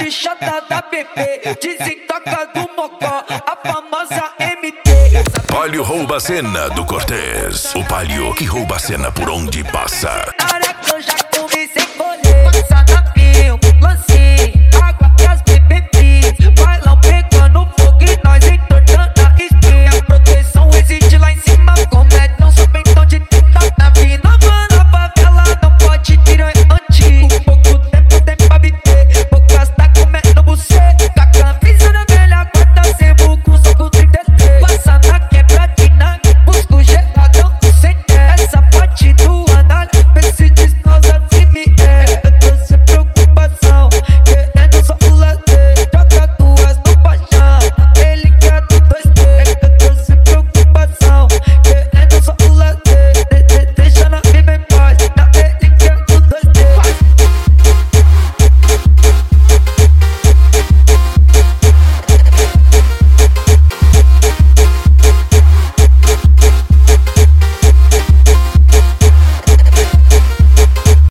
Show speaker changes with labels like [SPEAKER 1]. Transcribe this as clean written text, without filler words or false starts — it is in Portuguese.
[SPEAKER 1] bichota da PP, desentoca do mocó, a famosa MT.
[SPEAKER 2] Palio rouba a cena do Cortez. O Palio que rouba a cena por onde passa.